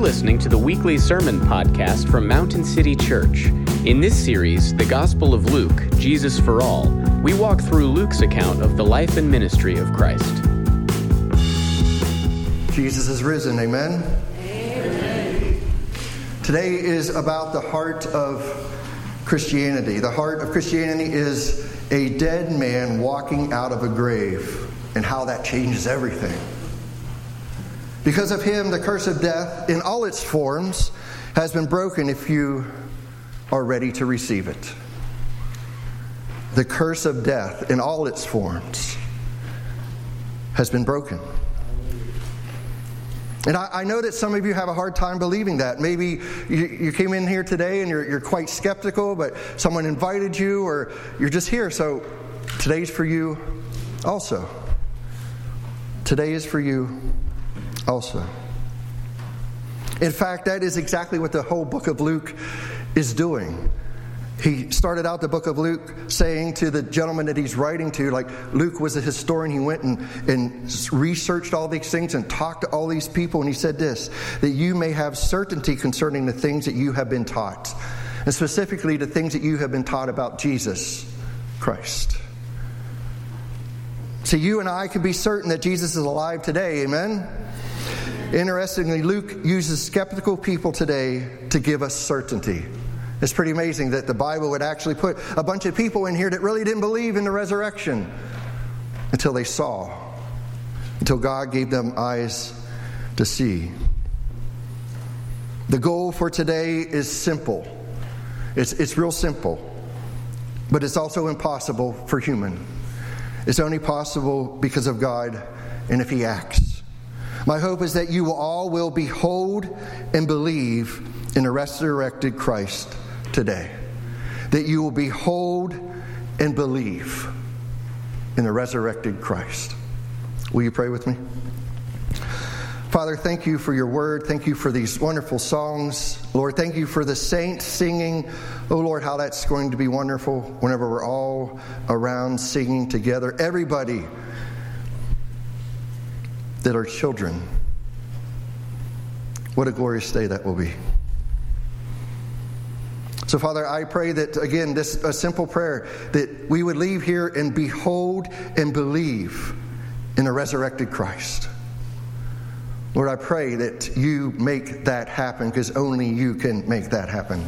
listening to the weekly sermon podcast from Mountain City Church. In this series, The Gospel of Luke, Jesus for All, we walk through Luke's account of the life and ministry of Christ. Jesus is risen, amen? Amen. Today is about the heart of Christianity. The heart of Christianity is a dead man walking out of a grave, and how that changes everything. Because of him, the curse of death in all its forms has been broken if you are ready to receive it. The curse of death in all its forms has been broken. And I know that some of you have a hard time believing that. Maybe you came in here today and you're quite skeptical, but someone invited you or you're just here. So today's for you also. Today is for you also. In fact, that is exactly what the whole book of Luke is doing. He started out the book of Luke saying to the gentleman that he's writing to, like Luke was a historian, he went and researched all these things and talked to all these people, and he said this, that you may have certainty concerning the things that you have been taught, and specifically the things that you have been taught about Jesus Christ. So you and I can be certain that Jesus is alive today, amen? Interestingly, Luke uses skeptical people today to give us certainty. It's pretty amazing that the Bible would actually put a bunch of people in here that really didn't believe in the resurrection until they saw, until God gave them eyes to see. The goal for today is simple. It's real simple, but it's also impossible for human. It's only possible because of God and if He acts. My hope is that you all will behold and believe in the resurrected Christ today. That you will behold and believe in the resurrected Christ. Will you pray with me? Father, thank you for your word. Thank you for these wonderful songs. Lord, thank you for the saints singing. Oh, Lord, how that's going to be wonderful whenever we're all around singing together. Everybody that are children. What a glorious day that will be. So, Father, I pray that, again, this a simple prayer, that we would leave here and behold and believe in the resurrected Christ. Lord, I pray that you make that happen, because only you can make that happen.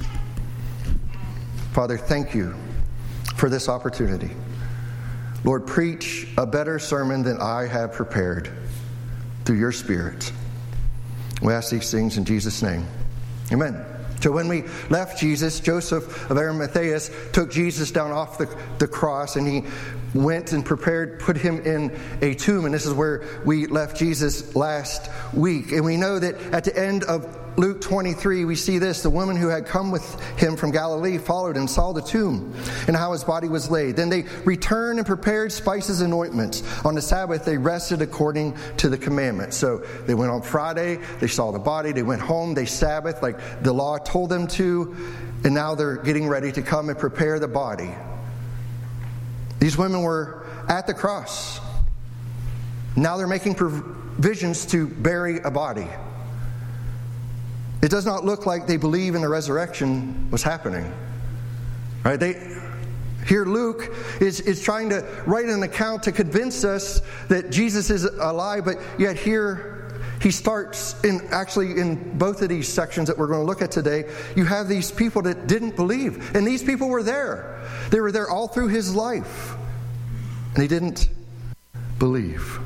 Father, thank you for this opportunity. Lord, preach a better sermon than I have prepared through your Spirit. We ask these things in Jesus' name. Amen. So when we left Jesus, Joseph of Arimathea took Jesus down off the cross, and he went and put him in a tomb. And this is where we left Jesus last week. And we know that at the end of Luke 23, we see this. The woman who had come with him from Galilee followed and saw the tomb and how his body was laid. Then they returned and prepared spices and ointments. On the Sabbath, they rested according to the commandment. So they went on Friday, they saw the body, they went home, they Sabbath like the law told them to, and now they're getting ready to come and prepare the body. These women were at the cross. Now they're making provisions to bury a body. It does not look like they believe in the resurrection was happening. Right? Here Luke is trying to write an account to convince us that Jesus is alive, but yet here he starts in both of these sections that we're going to look at today, you have these people that didn't believe. And these people were there. They were there all through his life. And they didn't believe.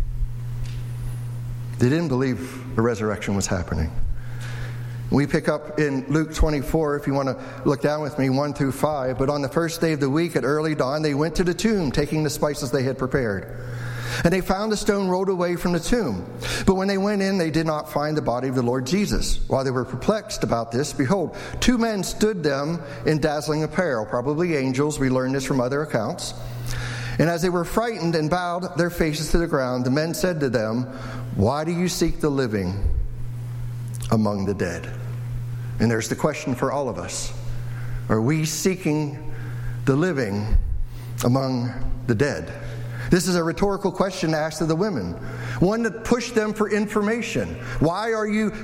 They didn't believe the resurrection was happening. We pick up in Luke 24, if you want to look down with me, 1 through 5. But on the first day of the week at early dawn, they went to the tomb, taking the spices they had prepared. And they found the stone rolled away from the tomb. But when they went in, they did not find the body of the Lord Jesus. While they were perplexed about this, behold, two men stood them in dazzling apparel, probably angels. We learned this from other accounts. And as they were frightened and bowed their faces to the ground, the men said to them, "Why do you seek the living among the dead?" And there's the question for all of us. Are we seeking the living among the dead? This is a rhetorical question asked of the women, one that pushed them for information. Why are you seeking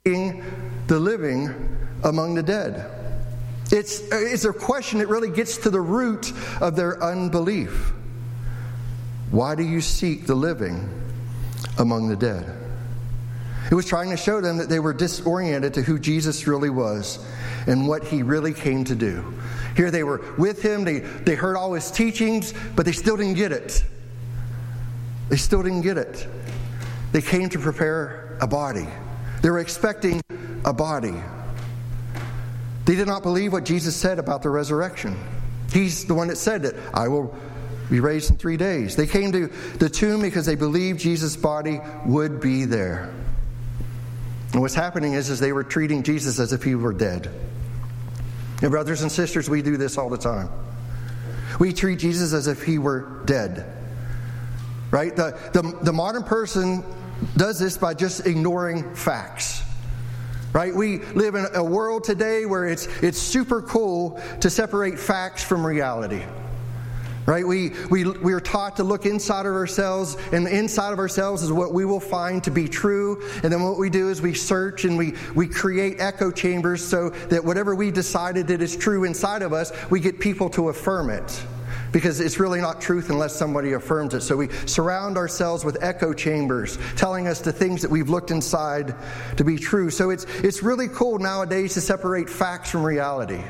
the living among the dead? It's a question that really gets to the root of their unbelief. Why do you seek the living among the dead? It was trying to show them that they were disoriented to who Jesus really was and what he really came to do. Here they were with him, they heard all his teachings, but they still didn't get it. They still didn't get it. They came to prepare a body. They were expecting a body. They did not believe what Jesus said about the resurrection. He's the one that said that I will be raised in 3 days. They came to the tomb because they believed Jesus' body would be there. And what's happening is they were treating Jesus as if he were dead. And brothers and sisters, we do this all the time. We treat Jesus as if he were dead. Right? The modern person does this by just ignoring facts. Right? We live in a world today where it's super cool to separate facts from reality. Right? We are taught to look inside of ourselves, and the inside of ourselves is what we will find to be true. And then what we do is we search and we create echo chambers so that whatever we decided that is true inside of us, we get people to affirm it. Because it's really not truth unless somebody affirms it. So we surround ourselves with echo chambers, telling us the things that we've looked inside to be true. So it's really cool nowadays to separate facts from reality.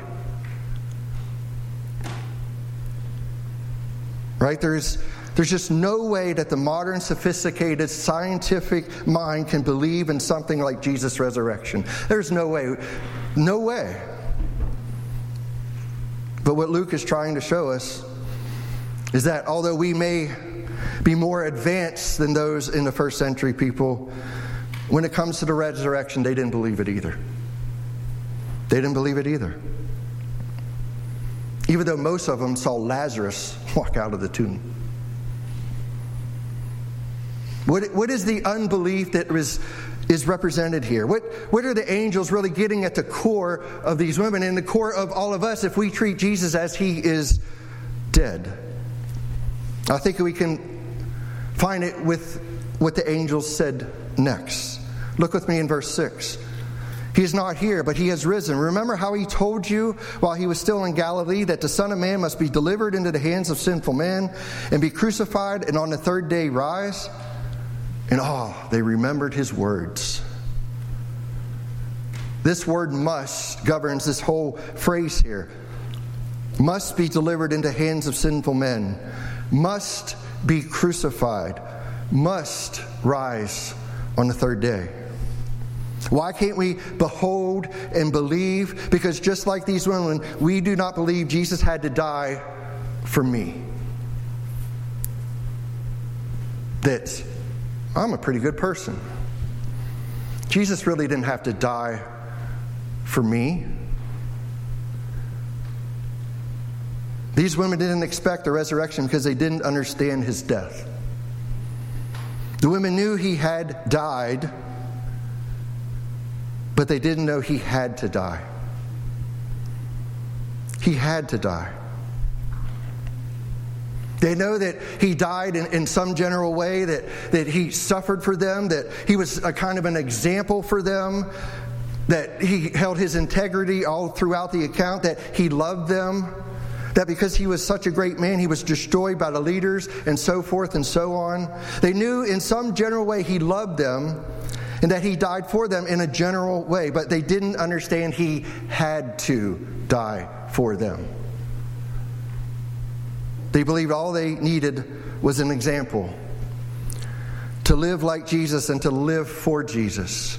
Right? There's just no way that the modern, sophisticated, scientific mind can believe in something like Jesus' resurrection. There's no way. No way. But what Luke is trying to show us is that although we may be more advanced than those in the first century people, when it comes to the resurrection, they didn't believe it either. They didn't believe it either. Even though most of them saw Lazarus walk out of the tomb. What is the unbelief that is represented here? What are the angels really getting at the core of these women and the core of all of us if we treat Jesus as he is dead? I think we can find it with what the angels said next. Look with me in verse 6. He is not here, but he has risen. Remember how he told you while he was still in Galilee that the Son of Man must be delivered into the hands of sinful men and be crucified and on the third day rise? And they remembered his words. This word must governs this whole phrase here. Must be delivered into hands of sinful men. Must be crucified. Must rise on the third day. Why can't we behold and believe? Because just like these women, we do not believe Jesus had to die for me. That I'm a pretty good person. Jesus really didn't have to die for me. These women didn't expect the resurrection because they didn't understand his death. The women knew he had died, but they didn't know he had to die. He had to die. They know that he died in some general way, that he suffered for them, that he was a kind of an example for them, that he held his integrity all throughout the account, that he loved them, that because he was such a great man, he was destroyed by the leaders, and so forth and so on. They knew in some general way he loved them, and that he died for them in a general way, but they didn't understand he had to die for them. They believed all they needed was an example. To live like Jesus and to live for Jesus.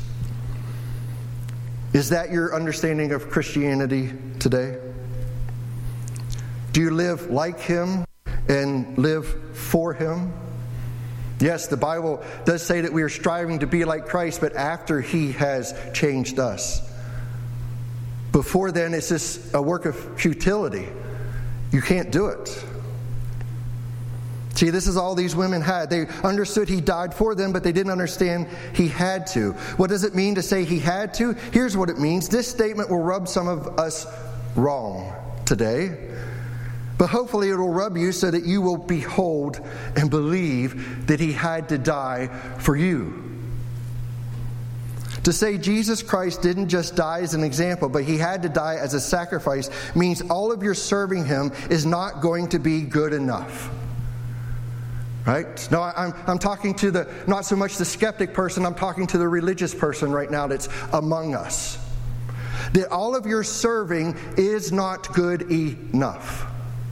Is that your understanding of Christianity today? Do you live like him and live for him? Yes, the Bible does say that we are striving to be like Christ, but after he has changed us. Before then, it's just a work of futility. You can't do it. See, this is all these women had. They understood he died for them, but they didn't understand he had to. What does it mean to say he had to? Here's what it means. This statement will rub some of us wrong today. But hopefully it will rub you so that you will behold and believe that he had to die for you. To say Jesus Christ didn't just die as an example, but he had to die as a sacrifice means all of your serving him is not going to be good enough. Right? No, I'm talking to not so much the skeptic person, I'm talking to the religious person right now that's among us. That all of your serving is not good enough.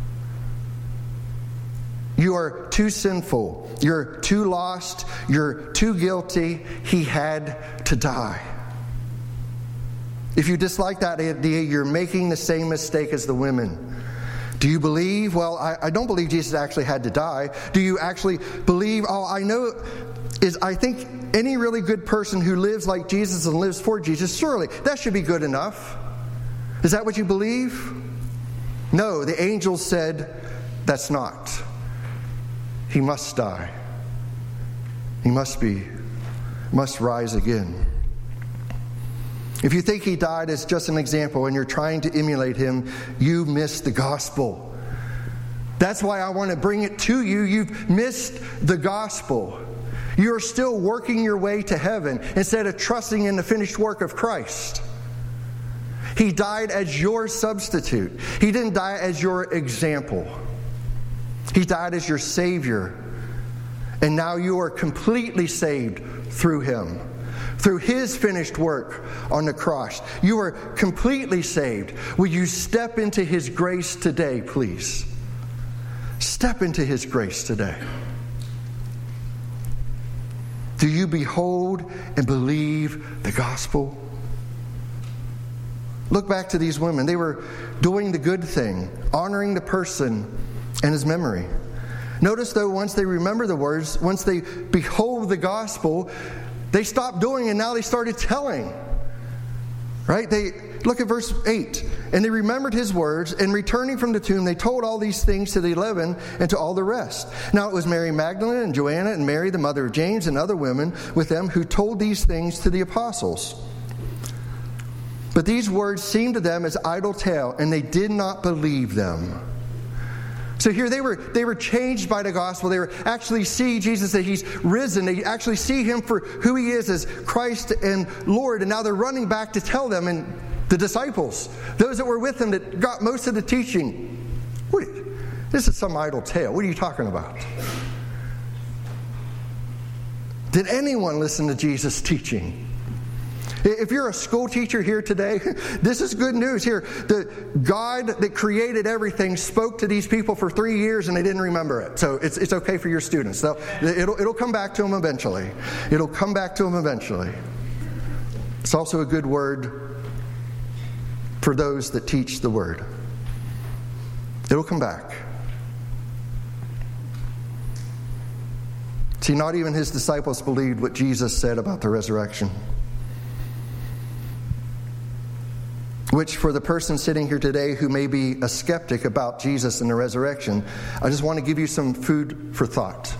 You are too sinful. You're too lost. You're too guilty. He had to die. If you dislike that idea, you're making the same mistake as the women. Do you believe? Well, I don't believe Jesus actually had to die. Do you actually believe? All I know is I think any really good person who lives like Jesus and lives for Jesus, surely that should be good enough. Is that what you believe? No, the angels said that's not. He must die. He must rise again. If you think he died as just an example and you're trying to emulate him, you missed the gospel. That's why I want to bring it to you. You've missed the gospel. You're still working your way to heaven instead of trusting in the finished work of Christ. He died as your substitute. He didn't die as your example. He died as your Savior. And now you are completely saved through him. Through his finished work on the cross. You are completely saved. Will you step into his grace today, please? Step into his grace today. Do you behold and believe the gospel? Look back to these women. They were doing the good thing, honoring the person and his memory. Notice, though, once they remember the words, once they behold the gospel, they stopped doing and now they started telling. Right? Look at verse 8. And they remembered his words, and returning from the tomb, they told all these things to the 11 and to all the rest. Now it was Mary Magdalene and Joanna and Mary, the mother of James, and other women with them who told these things to the apostles. But these words seemed to them as idle tale, and they did not believe them. So here they were changed by the gospel. They were actually see Jesus, that he's risen. They actually see him for who he is as Christ and Lord. And now they're running back to tell them, and the disciples, those that were with him that got most of the teaching. This is some idle tale. What are you talking about? Did anyone listen to Jesus' teaching? If you're a school teacher here today, this is good news here. The God that created everything spoke to these people for 3 years and they didn't remember it. So it's okay for your students. It'll come back to them eventually. It'll come back to them eventually. It's also a good word for those that teach the word. It'll come back. See, not even his disciples believed what Jesus said about the resurrection. Which, for the person sitting here today who may be a skeptic about Jesus and the resurrection, I just want to give you some food for thought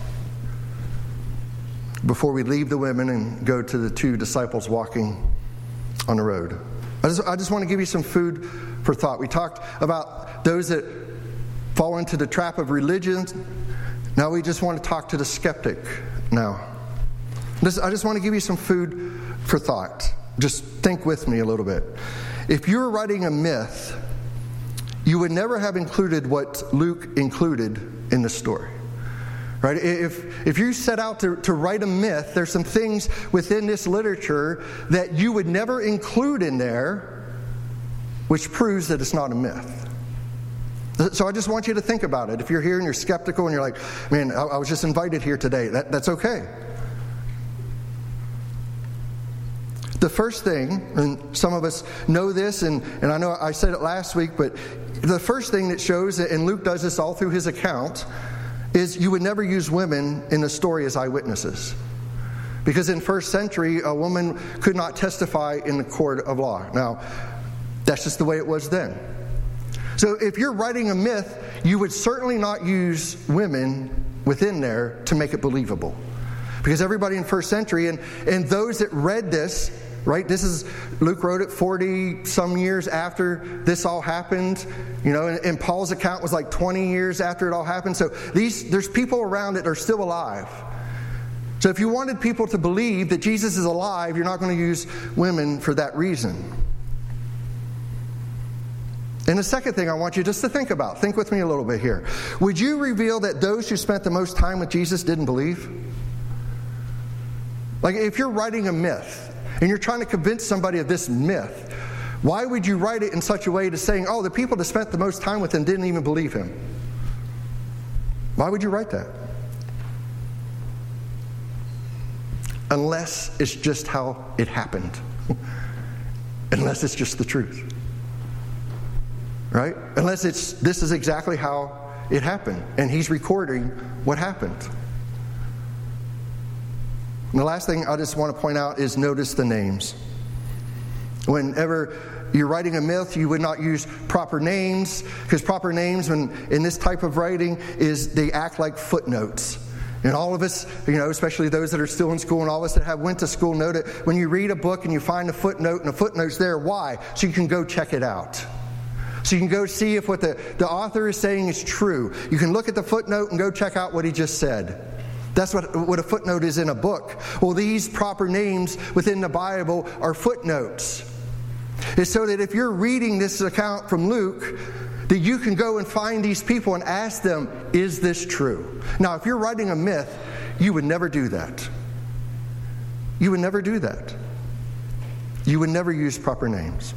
before we leave the women and go to the two disciples walking on the road. I just want to give you some food for thought. We talked about those that fall into the trap of religion. Now we just want to talk to the skeptic now. I just want to give you some food for thought. Just think with me a little bit. If you were writing a myth, you would never have included what Luke included in the story. Right? If you set out to write a myth, there's some things within this literature that you would never include in there, which proves that it's not a myth. So I just want you to think about it. If you're here and you're skeptical and you're like, man, I was just invited here today, that's okay. The first thing, and some of us know this, and I know I said it last week, but the first thing that shows, and Luke does this all through his account, is you would never use women in the story as eyewitnesses. Because in first century, a woman could not testify in the court of law. Now, that's just the way it was then. So if you're writing a myth, you would certainly not use women within there to make it believable. Because everybody in first century, and those that read this, right? Luke wrote it 40 some years after this all happened, and Paul's account was like 20 years after it all happened. So there's people around that are still alive. So if you wanted people to believe that Jesus is alive, you're not going to use women for that reason. And the second thing I want you just to think about, think with me a little bit here. Would you reveal that those who spent the most time with Jesus didn't believe? Like if you're writing a myth and you're trying to convince somebody of this myth, why would you write it in such a way to saying, oh, the people that spent the most time with him didn't even believe him? Why would you write that? Unless it's just how it happened. Unless it's just the truth. Right? Unless this is exactly how it happened. And he's recording what happened. And the last thing I just want to point out is notice the names. Whenever you're writing a myth, you would not use proper names, because proper names in this type of writing is they act like footnotes. And all of us, especially those that are still in school and all of us that went to school, know that when you read a book and you find a footnote and a footnote's there, why? So you can go check it out. So you can go see if what the author is saying is true. You can look at the footnote and go check out what he just said. That's what a footnote is in a book. Well, these proper names within the Bible are footnotes. It's so that if you're reading this account from Luke, that you can go and find these people and ask them, is this true? Now, if you're writing a myth, you would never do that. You would never do that. You would never use proper names.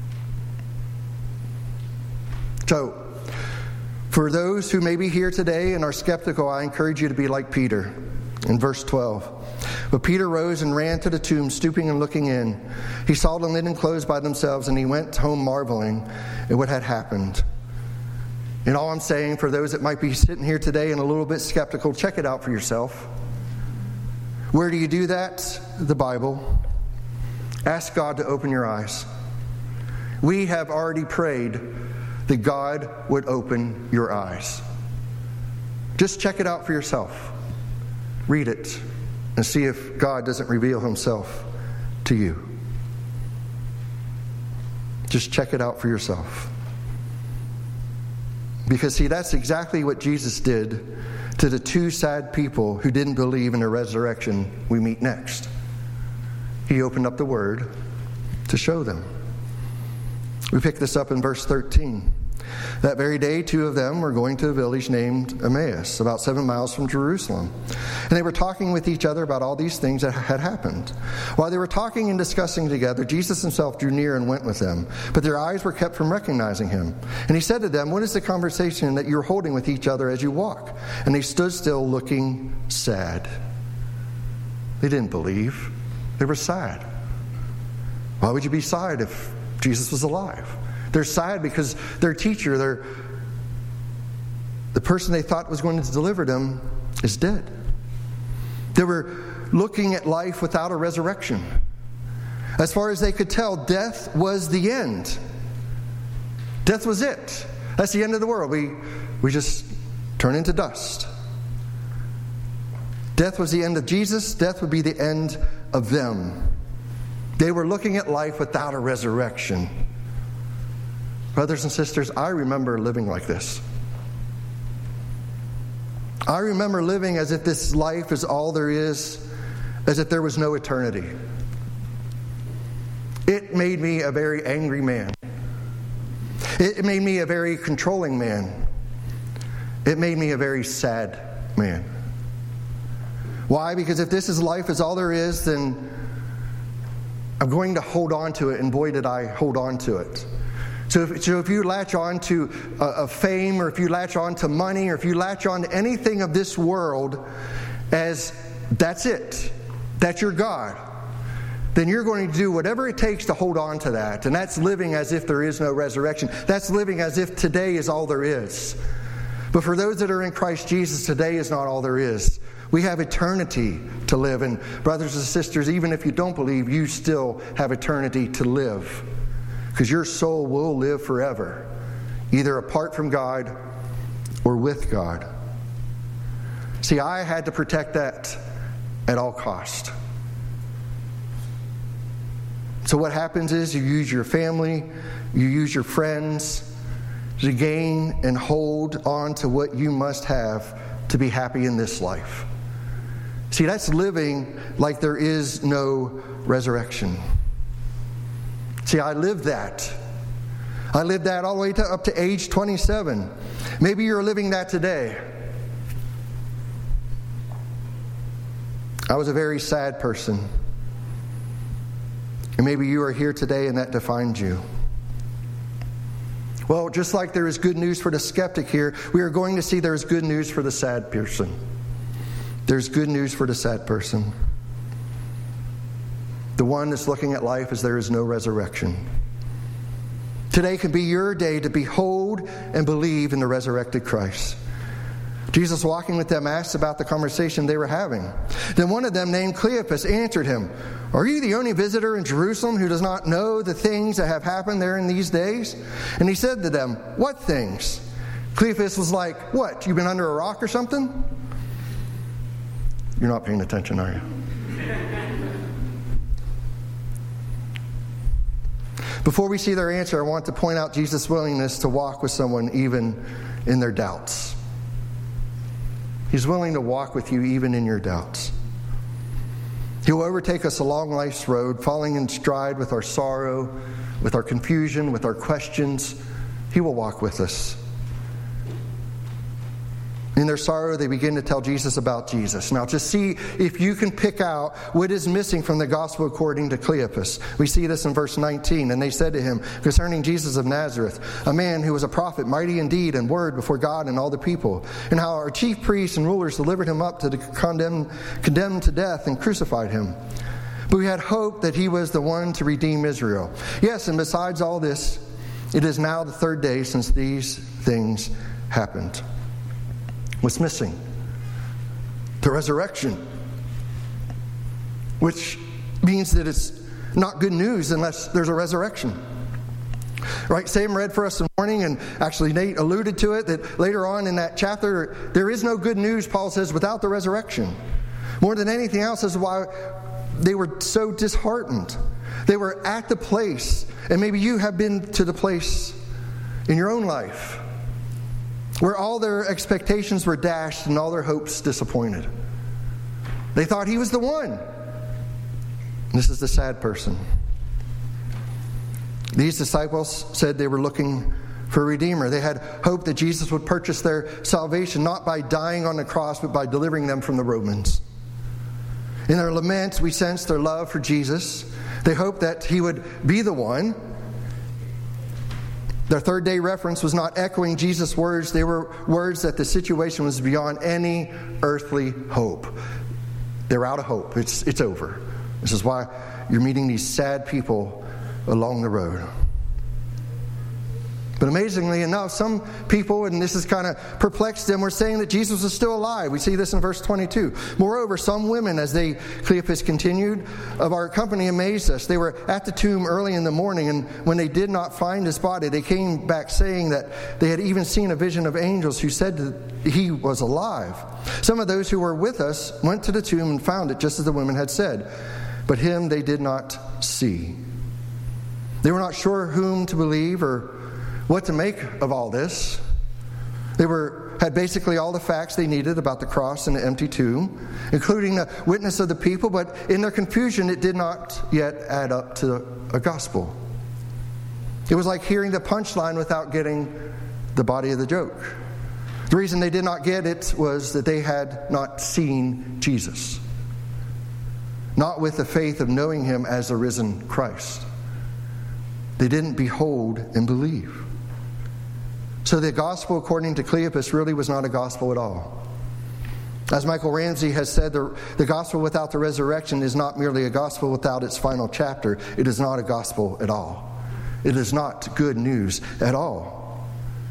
So, for those who may be here today and are skeptical, I encourage you to be like Peter in verse 12. But Peter rose and ran to the tomb, stooping and looking in. He saw the linen clothes by themselves, and he went home marveling at what had happened. And all I'm saying, for those that might be sitting here today and a little bit skeptical, check it out for yourself. Where do you do that? The Bible. Ask God to open your eyes. We have already prayed that God would open your eyes. Just check it out for yourself. Read it and see if God doesn't reveal himself to you. Just check it out for yourself. Because, see, that's exactly what Jesus did to the two sad people who didn't believe in the resurrection we meet next. He opened up the Word to show them. We pick this up in verse 13. That very day, two of them were going to a village named Emmaus, about 7 miles from Jerusalem. And they were talking with each other about all these things that had happened. While they were talking and discussing together, Jesus himself drew near and went with them. But their eyes were kept from recognizing him. And he said to them, "What is the conversation that you're holding with each other as you walk?" And they stood still, looking sad. They didn't believe. They were sad. Why would you be sad if Jesus was alive? They're sad because their teacher, the person they thought was going to deliver them, is dead. They were looking at life without a resurrection. As far as they could tell, death was the end. Death was it. That's the end of the world. We just turn into dust. Death was the end of Jesus. Death would be the end of them. They were looking at life without a resurrection. Brothers and sisters, I remember living like this. I remember living as if this life is all there is, as if there was no eternity. It made me a very angry man. It made me a very controlling man. It made me a very sad man. Why? Because if this is life is all there is, then I'm going to hold on to it, and boy did I hold on to it. So if you latch on to a fame, or if you latch on to money, or if you latch on to anything of this world as that's it, that's your God, then you're going to do whatever it takes to hold on to that. And that's living as if there is no resurrection. That's living as if today is all there is. But for those that are in Christ Jesus, today is not all there is. We have eternity to live. And brothers and sisters, even if you don't believe, you still have eternity to live. Because your soul will live forever, either apart from God or with God. See, I had to protect that at all cost. So what happens is you use your family, you use your friends to gain and hold on to what you must have to be happy in this life. See, that's living like there is no resurrection. See, I lived that. I lived that all the way up to age 27. Maybe you're living that today. I was a very sad person. And maybe you are here today and that defines you. Well, just like there is good news for the skeptic here, we are going to see there is good news for the sad person. There's good news for the sad person. The one that's looking at life as there is no resurrection. Today can be your day to behold and believe in the resurrected Christ. Jesus, walking with them, asked about the conversation they were having. Then one of them, named Cleopas, answered him, "Are you the only visitor in Jerusalem who does not know the things that have happened there in these days?" And he said to them, "What things?" Cleopas was like, "What, you've been under a rock or something?" You're not paying attention, are you? Before we see their answer, I want to point out Jesus' willingness to walk with someone even in their doubts. He's willing to walk with you even in your doubts. He will overtake us along life's road, falling in stride with our sorrow, with our confusion, with our questions. He will walk with us. In their sorrow, they begin to tell Jesus about Jesus. Now, just see if you can pick out what is missing from the gospel according to Cleopas. We see this in verse 19. And they said to him, concerning Jesus of Nazareth, a man who was a prophet, mighty in deed and word before God and all the people, and how our chief priests and rulers delivered him up to condemned to death and crucified him. But we had hoped that he was the one to redeem Israel. Yes, and besides all this, it is now the third day since these things happened. What's missing? The resurrection. Which means that it's not good news unless there's a resurrection. Right? Sam read for us this morning, and actually Nate alluded to it, that later on in that chapter, there is no good news, Paul says, without the resurrection. More than anything else, is why they were so disheartened. They were at the place, and maybe you have been to the place in your own life, where all their expectations were dashed and all their hopes disappointed. They thought he was the one. This is the sad person. These disciples said they were looking for a Redeemer. They had hope that Jesus would purchase their salvation, not by dying on the cross, but by delivering them from the Romans. In their laments, we sense their love for Jesus. They hoped that he would be the one. Their third day reference was not echoing Jesus' words. They were words that the situation was beyond any earthly hope. They're out of hope. It's over. This is why you're meeting these sad people along the road. But amazingly enough, some people, and this has kind of perplexed them, were saying that Jesus was still alive. We see this in verse 22. Moreover, some women, as Cleopas continued, of our company amazed us. They were at the tomb early in the morning, and when they did not find his body, they came back saying that they had even seen a vision of angels who said that he was alive. Some of those who were with us went to the tomb and found it just as the women had said, but him they did not see. They were not sure whom to believe or what to make of all this. They had basically all the facts they needed about the cross and the empty tomb, including the witness of the people, but in their confusion, it did not yet add up to a gospel. It was like hearing the punchline without getting the body of the joke. The reason they did not get it was that they had not seen Jesus, not with the faith of knowing him as the risen Christ. They didn't behold and believe. So the gospel, according to Cleopas, really was not a gospel at all. As Michael Ramsey has said, the gospel without the resurrection is not merely a gospel without its final chapter. It is not a gospel at all. It is not good news at all.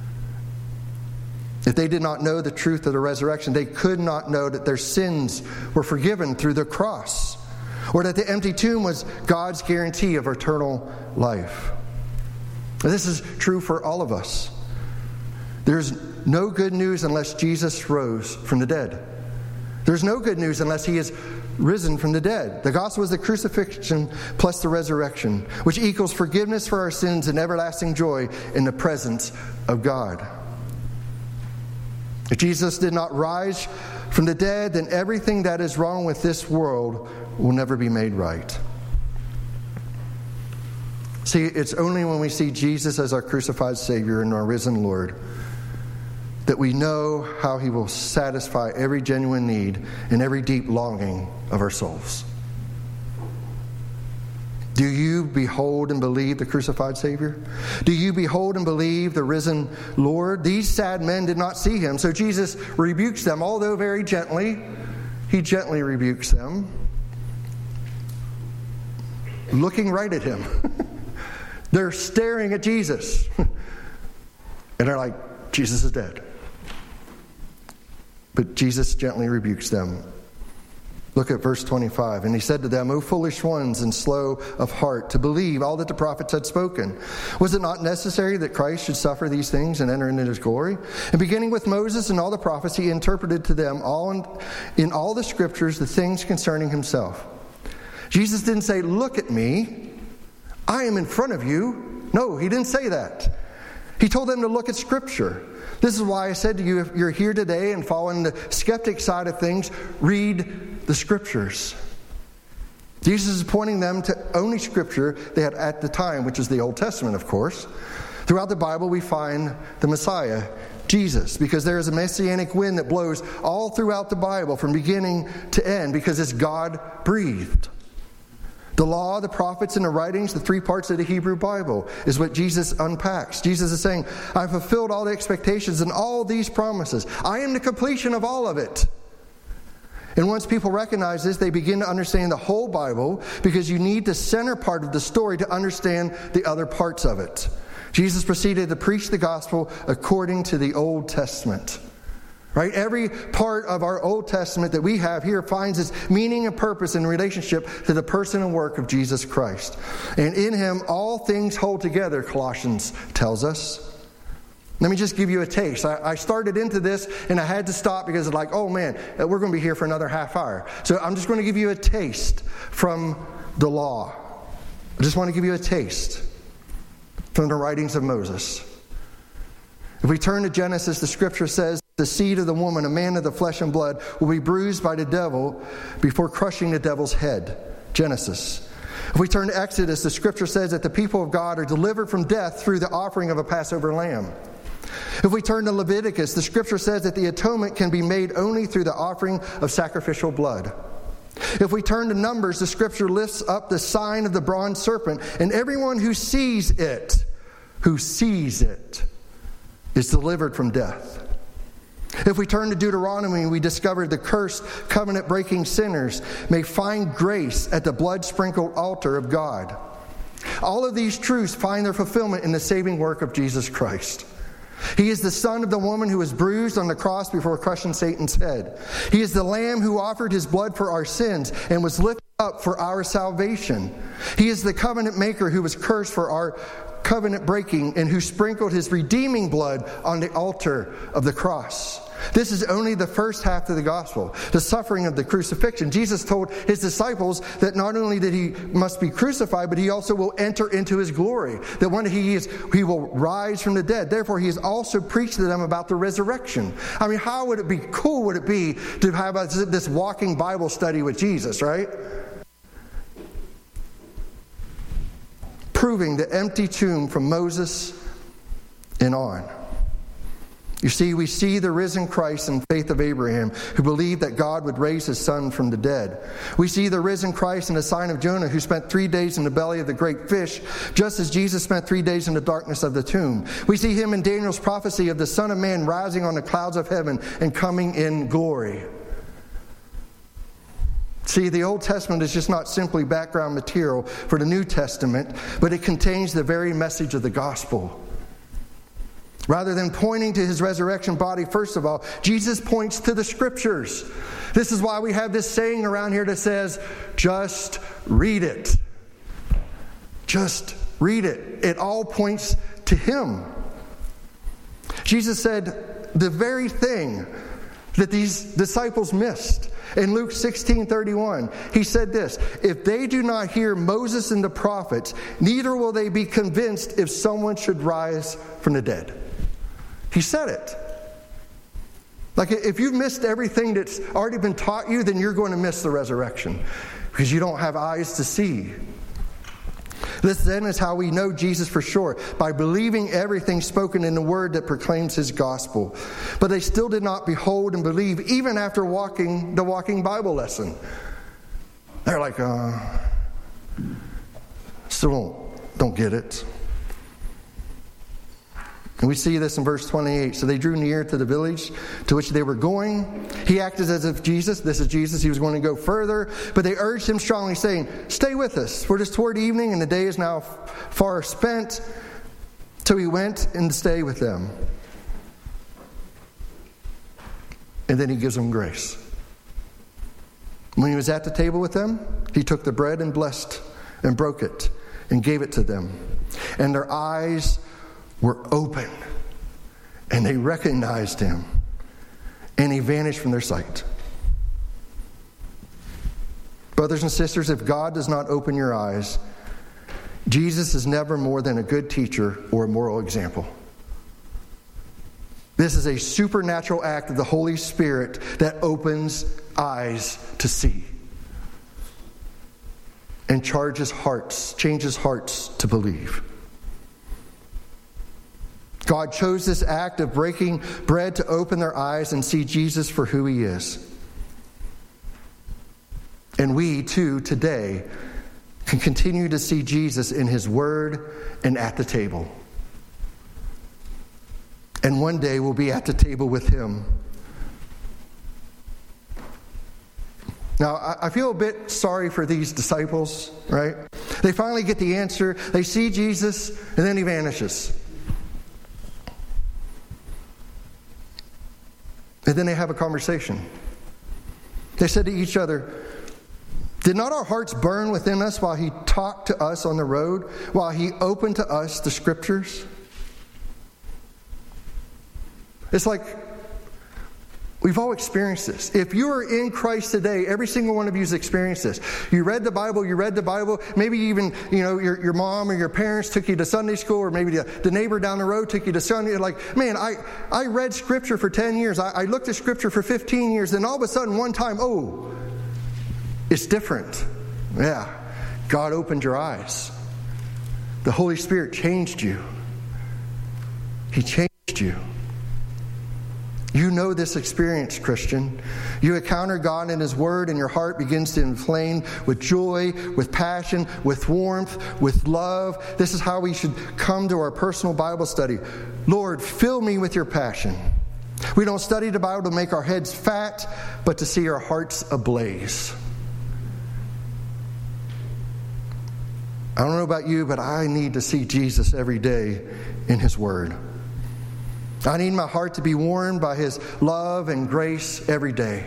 If they did not know the truth of the resurrection, they could not know that their sins were forgiven through the cross, or that the empty tomb was God's guarantee of eternal life. And this is true for all of us. There's no good news unless Jesus rose from the dead. There's no good news unless he is risen from the dead. The gospel is the crucifixion plus the resurrection, which equals forgiveness for our sins and everlasting joy in the presence of God. If Jesus did not rise from the dead, then everything that is wrong with this world will never be made right. See, it's only when we see Jesus as our crucified Savior and our risen Lord that we know how He will satisfy every genuine need and every deep longing of our souls. Do you behold and believe the crucified Savior? Do you behold and believe the risen Lord? These sad men did not see Him, so Jesus rebukes them, although very gently. He gently rebukes them, looking right at Him. They're staring at Jesus. And they're like, Jesus is dead. But Jesus gently rebukes them. Look at verse 25. And He said to them, O foolish ones and slow of heart, to believe all that the prophets had spoken. Was it not necessary that Christ should suffer these things and enter into His glory? And beginning with Moses and all the prophets, He interpreted to them in all the scriptures the things concerning Himself. Jesus didn't say, look at me, I am in front of you. No, He didn't say that. He told them to look at Scripture. This is why I said to you, if you're here today and following the skeptic side of things, read the Scriptures. Jesus is pointing them to only Scripture they had at the time, which is the Old Testament, of course. Throughout the Bible, we find the Messiah, Jesus, because there is a messianic wind that blows all throughout the Bible from beginning to end, because it's God-breathed. The law, the prophets, and the writings, the three parts of the Hebrew Bible, is what Jesus unpacks. Jesus is saying, I've fulfilled all the expectations and all these promises. I am the completion of all of it. And once people recognize this, they begin to understand the whole Bible, because you need the center part of the story to understand the other parts of it. Jesus proceeded to preach the gospel according to the Old Testament. Right? Every part of our Old Testament that we have here finds its meaning and purpose in relationship to the person and work of Jesus Christ. And in Him, all things hold together, Colossians tells us. Let me just give you a taste. I started into this and I had to stop because it's like, oh man, we're going to be here for another half hour. So I'm just going to give you a taste from the law. I just want to give you a taste from the writings of Moses. If we turn to Genesis, the Scripture says, the seed of the woman, a man of the flesh and blood, will be bruised by the devil before crushing the devil's head. Genesis. If we turn to Exodus, the Scripture says that the people of God are delivered from death through the offering of a Passover lamb. If we turn to Leviticus, the Scripture says that the atonement can be made only through the offering of sacrificial blood. If we turn to Numbers, the Scripture lifts up the sign of the bronze serpent, and everyone who sees it, is delivered from death. If we turn to Deuteronomy, we discover the cursed, covenant-breaking sinners may find grace at the blood-sprinkled altar of God. All of these truths find their fulfillment in the saving work of Jesus Christ. He is the Son of the woman who was bruised on the cross before crushing Satan's head. He is the Lamb who offered His blood for our sins and was lifted up for our salvation. He is the covenant maker who was cursed for our covenant breaking and who sprinkled His redeeming blood on the altar of the cross. This is only the first half of the gospel, the suffering of the crucifixion. Jesus told His disciples that not only did He must be crucified, but He also will enter into His glory, that one day He will rise from the dead. Therefore, He has also preached to them about the resurrection. I mean, how would it be cool would it be to have this walking Bible study with Jesus, right? Proving the empty tomb from Moses and on. You see, we see the risen Christ in faith of Abraham, who believed that God would raise his son from the dead. We see the risen Christ in the sign of Jonah, who spent 3 days in the belly of the great fish, just as Jesus spent 3 days in the darkness of the tomb. We see Him in Daniel's prophecy of the Son of Man rising on the clouds of heaven and coming in glory. See, the Old Testament is just not simply background material for the New Testament, but it contains the very message of the gospel. Rather than pointing to His resurrection body, first of all, Jesus points to the Scriptures. This is why we have this saying around here that says, just read it. Just read it. It all points to Him. Jesus said the very thing that these disciples missed. In Luke 16:31, He said this, if they do not hear Moses and the prophets, neither will they be convinced if someone should rise from the dead. He said it. Like if you've missed everything that's already been taught you, then you're going to miss the resurrection because you don't have eyes to see. This then is how we know Jesus for sure, by believing everything spoken in the word that proclaims his gospel. But they still did not behold and believe even after the walking Bible lesson. They're like, still don't get it. And we see this in verse 28. So they drew near to the village to which they were going. He acted as if this is Jesus, he was going to go further. But they urged him strongly, saying, stay with us, for it is toward evening, and the day is now far spent. So he went and stayed with them. And then he gives them grace. When he was at the table with them, he took the bread and blessed and broke it and gave it to them. And their eyes were open, and they recognized him, and he vanished from their sight. Brothers and sisters, if God does not open your eyes, Jesus is never more than a good teacher or a moral example. This is a supernatural act of the Holy Spirit that opens eyes to see and changes hearts to believe. God chose this act of breaking bread to open their eyes and see Jesus for who he is. And we, too, today, can continue to see Jesus in his word and at the table. And one day we'll be at the table with him. Now, I feel a bit sorry for these disciples, right? They finally get the answer. They see Jesus, and then he vanishes. And then they have a conversation. They said to each other, did not our hearts burn within us while he talked to us on the road, while he opened to us the scriptures? It's like we've all experienced this. If you are in Christ today, every single one of you has experienced this. You read the Bible. Maybe even, your mom or your parents took you to Sunday school, or maybe the neighbor down the road took you to Sunday. You're like, man, I read Scripture for 10 years. I looked at Scripture for 15 years. Then all of a sudden, one time, it's different. Yeah, God opened your eyes. The Holy Spirit changed you. He changed you. You know this experience, Christian. You encounter God in his word, and your heart begins to inflame with joy, with passion, with warmth, with love. This is how we should come to our personal Bible study. Lord, fill me with your passion. We don't study the Bible to make our heads fat, but to see our hearts ablaze. I don't know about you, but I need to see Jesus every day in his word. I need my heart to be warmed by his love and grace every day.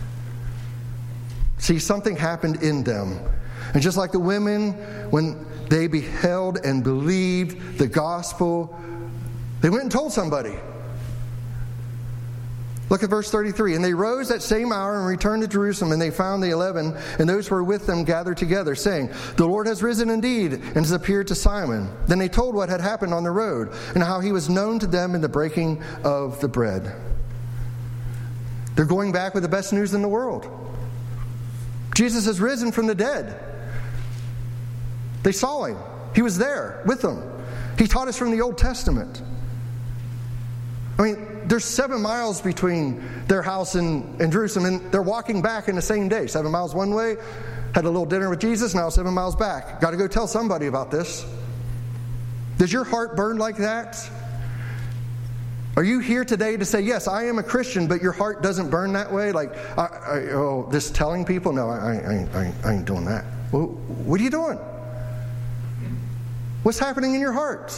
See, something happened in them. And just like the women, when they beheld and believed the gospel, they went and told somebody. Look at verse 33. And they rose that same hour and returned to Jerusalem, and they found the 11 and those who were with them gathered together, saying, the Lord has risen indeed and has appeared to Simon. Then they told what had happened on the road and how he was known to them in the breaking of the bread. They're going back with the best news in the world. Jesus has risen from the dead. They saw him. He was there with them. He taught us from the Old Testament. I mean, there's 7 miles between their house and Jerusalem, and they're walking back in the same day. 7 miles one way, had a little dinner with Jesus, now 7 miles back. Got to go tell somebody about this. Does your heart burn like that? Are you here today to say, yes, I am a Christian, but your heart doesn't burn that way? Like, this telling people? No, I ain't doing that. Well, what are you doing? What's happening in your heart?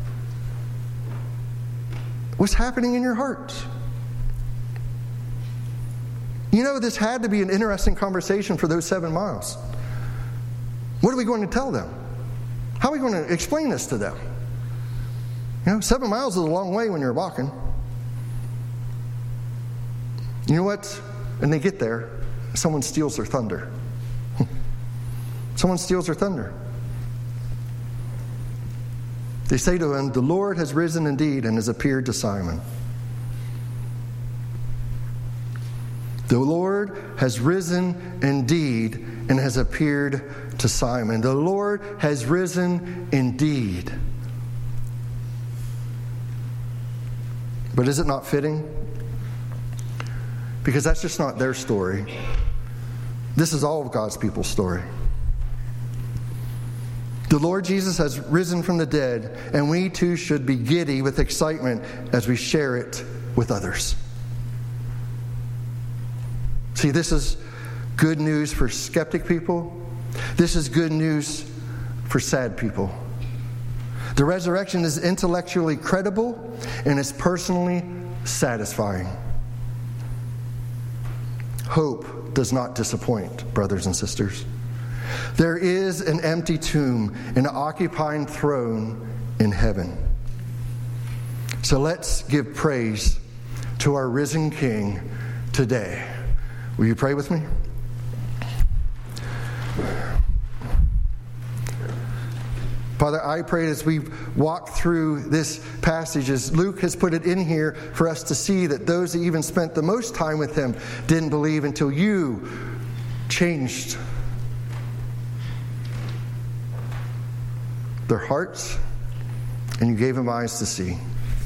What's happening in your heart? This had to be an interesting conversation for those 7 miles. What are we going to tell them? How are we going to explain this to them? 7 miles is a long way when you're walking. You know what? And they get there, someone steals their thunder. Someone steals their thunder. They say to him, the Lord has risen indeed and has appeared to Simon. The Lord has risen indeed and has appeared to Simon. The Lord has risen indeed. But is it not fitting? Because that's just not their story. This is all of God's people's story. The Lord Jesus has risen from the dead, and we too should be giddy with excitement as we share it with others. See, this is good news for skeptic people. This is good news for sad people. The resurrection is intellectually credible and is personally satisfying. Hope does not disappoint, brothers and sisters. There is an empty tomb and an occupying throne in heaven. So let's give praise to our risen King today. Will you pray with me? Father, I pray as we walk through this passage, as Luke has put it in here for us to see that those that even spent the most time with him didn't believe until you changed their hearts and you gave them eyes to see.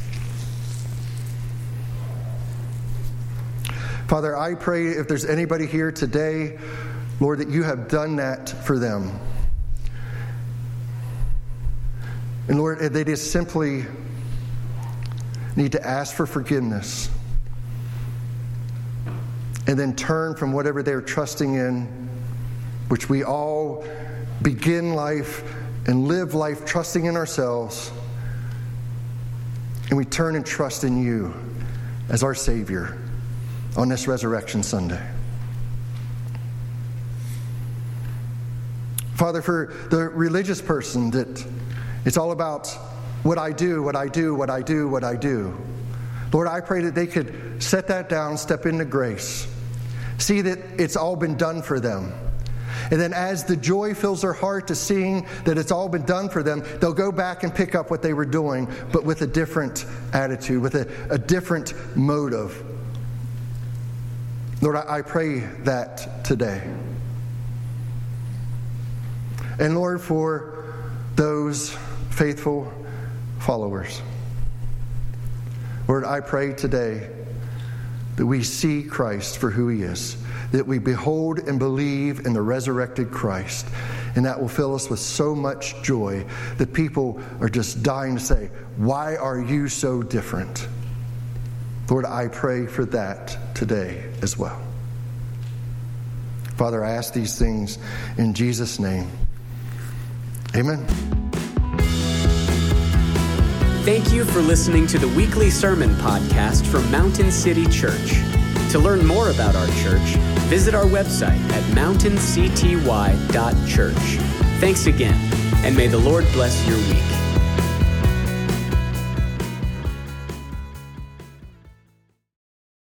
Father, I pray if there's anybody here today, Lord, that you have done that for them. And Lord, they just simply need to ask for forgiveness and then turn from whatever they're trusting in, which we all begin life and live life trusting in ourselves, and we turn and trust in you as our Savior on this Resurrection Sunday. Father, for the religious person that it's all about what I do, what I do, what I do, what I do. Lord, I pray that they could set that down, step into grace, see that it's all been done for them. And then as the joy fills their heart to seeing that it's all been done for them, they'll go back and pick up what they were doing, but with a different attitude, with a different motive. Lord, I pray that today. And Lord, for those faithful followers, Lord, I pray today that we see Christ for who he is, that we behold and believe in the resurrected Christ, and that will fill us with so much joy that people are just dying to say, why are you so different? Lord, I pray for that today as well. Father, I ask these things in Jesus' name. Amen. Thank you for listening to the weekly sermon podcast from Mountain City Church. To learn more about our church, visit our website at mountaincty.church. Thanks again, and may the Lord bless your week.